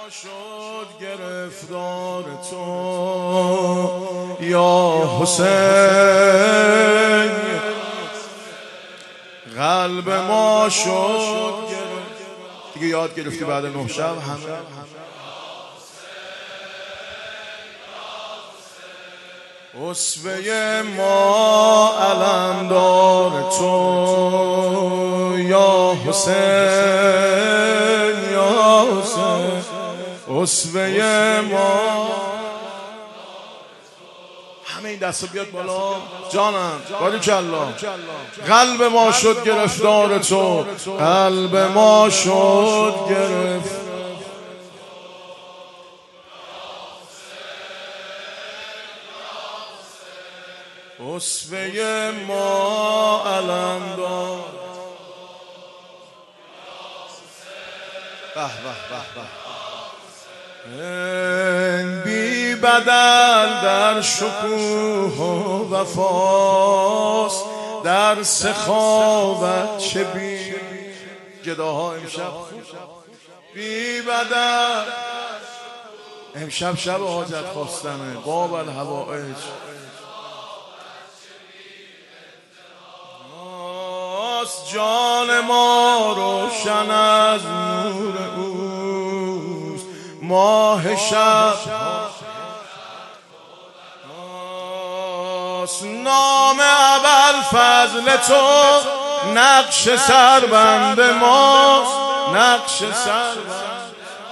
شد گرفتار تو یا حسین، قلب ما شد دیگه یاد گرفتی بعد 9 شب همه اسوه ما علمدار تو یا حسین، یا حسین اسوه ما. همه این دستا بیاد بالا جانم، باریکالله. قلب ما شد گرفتار تو، قلب ما شد گرفتار اسوه ما علمدار. به به به به، بی بدل در شکوه و وفاست، در سخاوت چه بی گداها امشب بی بدل. امشب شب حاجت خواستنه، باب الحوائج. جان ما روشن از نور اوست، ماه شب نام ابوالفضل تو، نقش سربند ماست، نقش سربند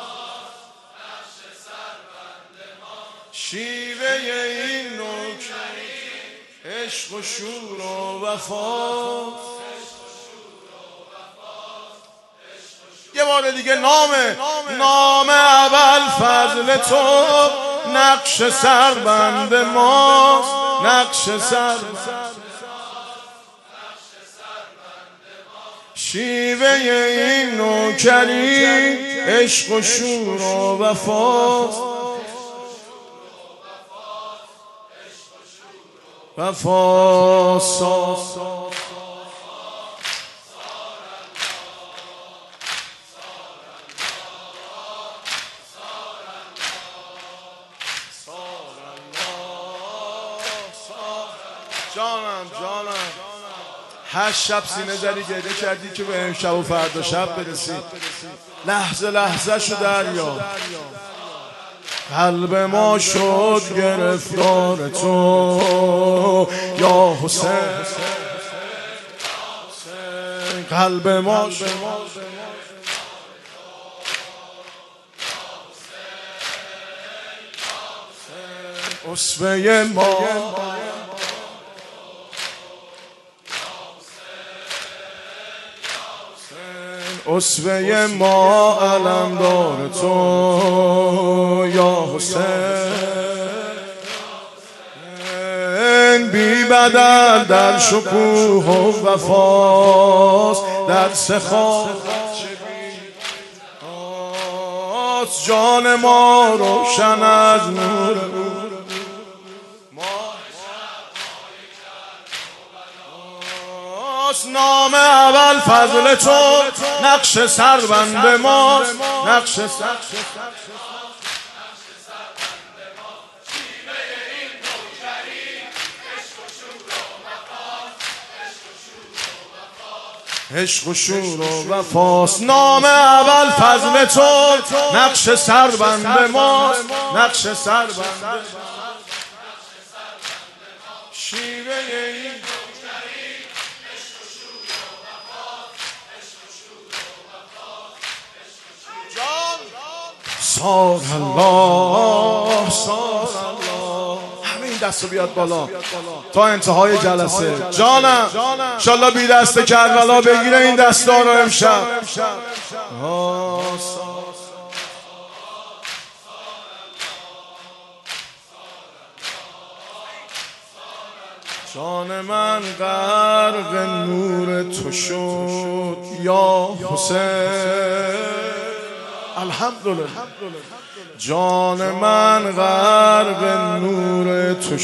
شیوه این نوکری عشق و شور و وفاست. یه بار دیگه نام ابوالفضل تو، نقش سربند ماست، نقش سربند شیوه این نوکری عشق و شور و وفاست، وفاست. جانم 8 شب سینه زدی گریه کردی که به امشب و فردا شب برسید، لحظه لحظه شو دریا. قلب ما شد گرفتار تو یا حسین، قلب ما شد اسوه ما اسوه ما علمدار تو یا حسین، بی بدل در شکوه و وفاست، در سخاوت جان ما روشن از نور نام ابوالفضل تو، نقش سربند ماست، نقش سربند عشق و شور و وفاست. نام ابوالفضل تو، نقش سربند ماست، نقش سربند شیوه این سار الله سار الله. همه این دستو بیاد بالا تا انتهای جلسه. جانم انشالله بی دست کربلا بگیره این دستا رو امشب. جان من غرق نور تو شد یا حسین، الحمدلله. جان من غرق نور تو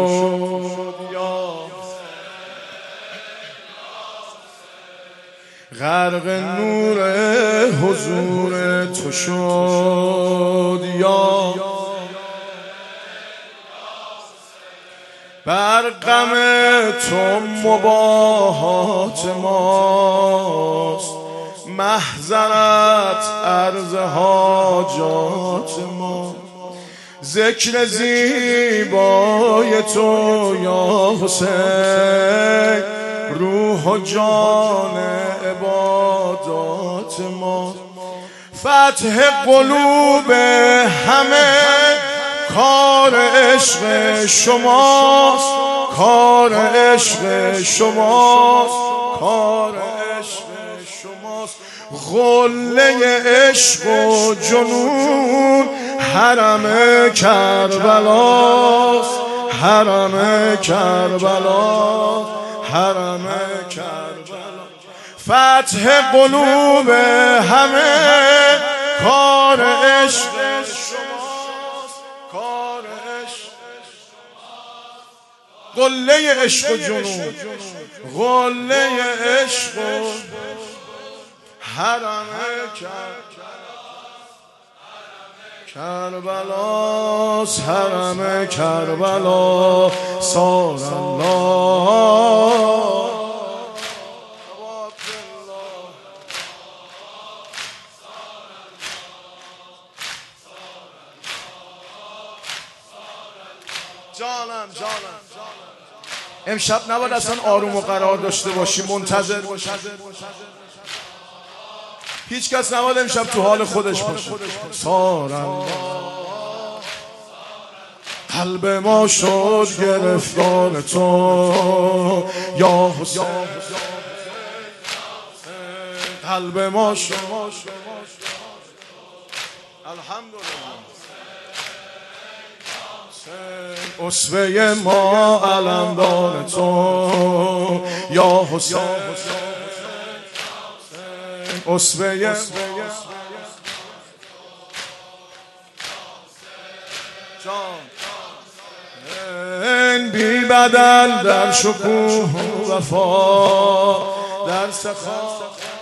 شد یا غرق نور حضور تو شد یا بر غم تو مباهات ماست محضرت عرض حاجات ما ذکر زیبای تو یا حسین روح و جان عبادات ما فتح قلوب همه کار عشق شماست کار عشق شماست کار عشق شماست غله عشق و جنون حرم کربلاست حرم کربلا حرم کربلا فتح قلوب همه کار عشق شماست کار عشق غله عشق و جنون غله عشق و حرم کربلاست حرم کربلا صار الله جانم امشب نباید اصلا آروم و قرار داشته باشیم منتظر هیچ کس نباید امشب تو حال خودش باشه سارم قلب ما شد گرفتار تو یا حسین قلب ما شد الحمدلله اسوه ما علمدار تو یا حسین اسوه جان بی بدل در شکوه وفا در سخا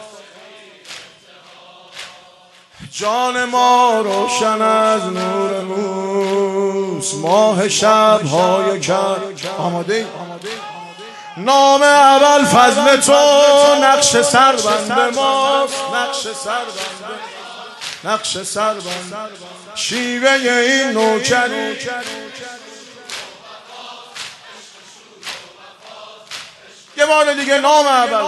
جان ما روشن از نور موس ماه شب‌های کر آماده نام اول فضل تو نقش سربند ماست نقش سربند نقش سربند شیوه این نوکری یه بار دیگه نام اول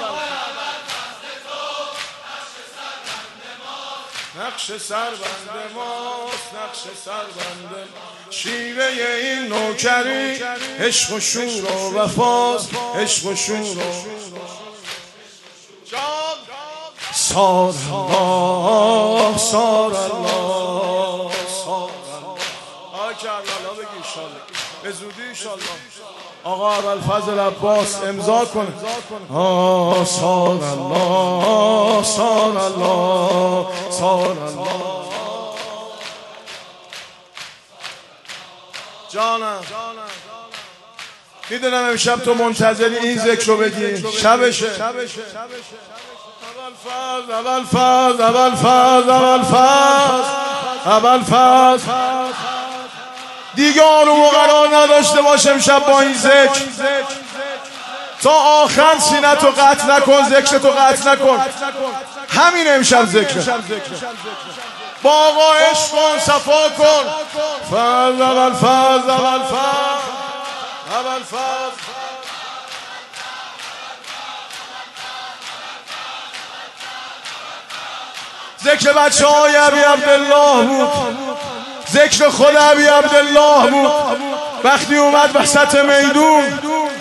نقش سربند ماست نقش سربند شیوه این نوکری عشق و شور و وفاست عشق و شور و سار الله سار الله سار الله آی کربلا بگی انشالله به زودی انشالله آقا ابوالفضل عباس امضا کنه سار الله سار الله سار الله جانم میدونم امشب تو منتظری این ذکر رو بگی شبشه ابوالفضل ابوالفضل ابوالفضل ابوالفضل دیگه آروم و قرار نداشته باشم شب با این ذکر تا آخر سینت رو قطع نکن ذکرت رو قطع نکن همین امشب ذکر با آقا عشق کن صفا کن فضل ابوالفضل ابوالفضل ابوالفضل ذکر بچه های ابی عبدالله بود ذکر خود ابی عبدالله بود وقتی اومد وسط میدون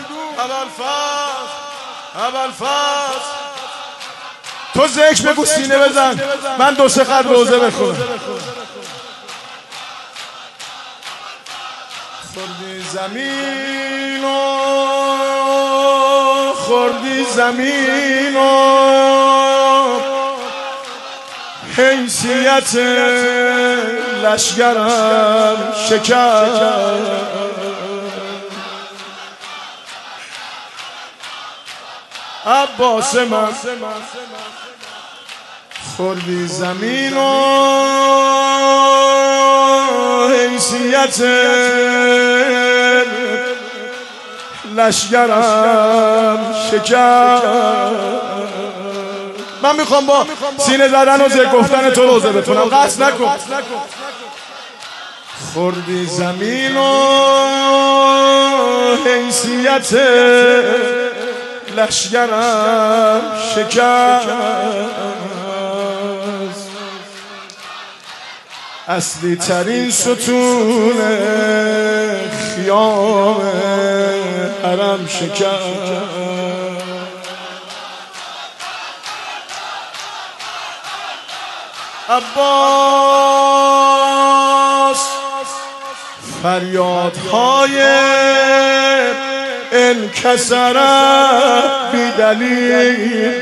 ابوالفضل تو ذکر بگو سینه بزن من دو سه خط روزه بخونم خوردی زمین و خوردی زمین و حیثیت لشگرم شکر عباس من خوردی زمین و حیثیت لشگرم شکر. من میخوام با سینه زدن و ذکر گفتن تو روزه بتونم، قصد نکن. خوردی زمین و حیثیت لشگرم شکست، اصلی ترین ستون خیام حرم شکست. عباس فریادهای انکسر بی دلیل،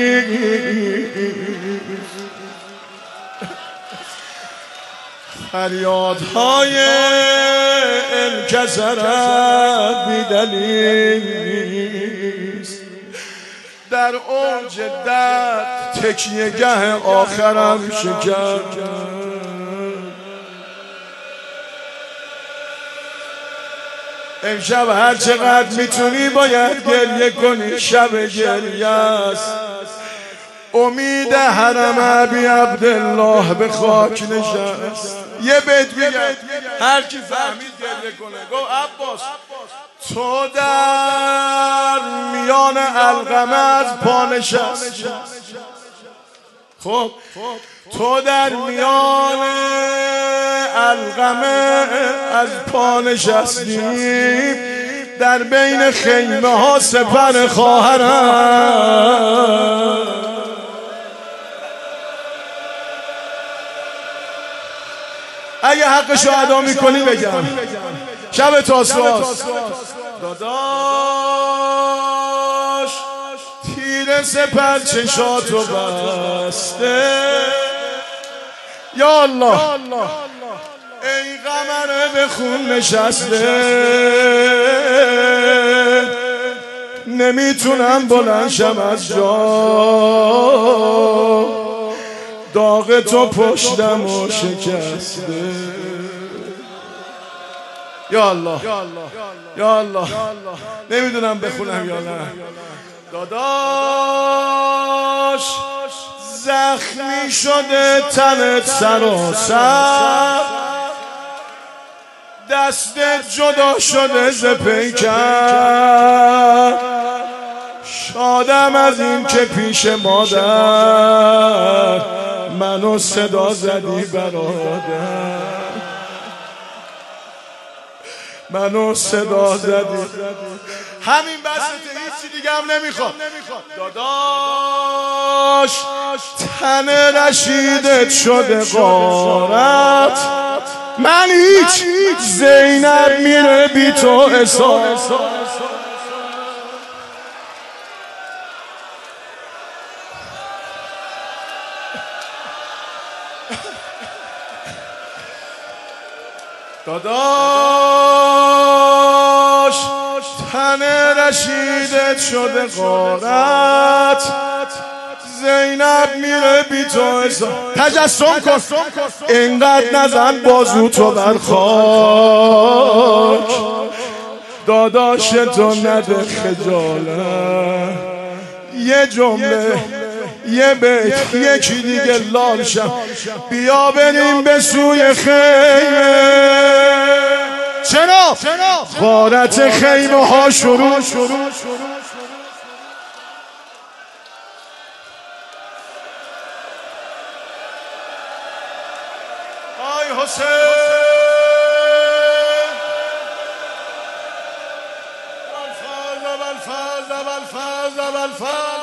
فریادهای انکسر بی دلیل، در اوج درد تکیهگاه آخرم شکست. امشب هر چقدر میتونی باید گریه کنی، شب گریه است. امید حرم ابی عبدالله به خاک نشست. یه بیت میگه هر کی فهمید گریه کنه. گو عباس تو در میان علقمه از پا نشست. خب تو در میان علقمه از پا نشستی، در بین خیمه ها سپر خواهرم. اگه حقشو ادا میکنی بگم شب تاسوعاست. داداش تیر سپر چشاتو بسته، یا الله ای قمر به خون نشسته، نمیتونم بلند شم از جا، داغ تو پشتم و شکسته. یا الله یا الله، نمیدونم بخونم یا نه. داداش زخمی شده تنت سراسر، دستت جدا شده ز پیکر، شادم از این که پیش مادر منو صدا زدی برادر، منو صدا زدی. همین بسته، هیچی دیگه هم نمیخواد. داداش تن رشیدت شده غارت، من هیچ، زینب میره بی تو احساس. داداش تن رشیدت شده غارت، زینب میره بی تو تجسم کن، اینقدر نزن بازو تو بر خاک، داداش تو نده خجالت. یه جمله یه بیت یکی دیگه لال شم، بیا بریم به سوی خیمه، چرا غارت خیمه ها شروع. آی حسین بالفضل بالفضل بالفضل بالفضل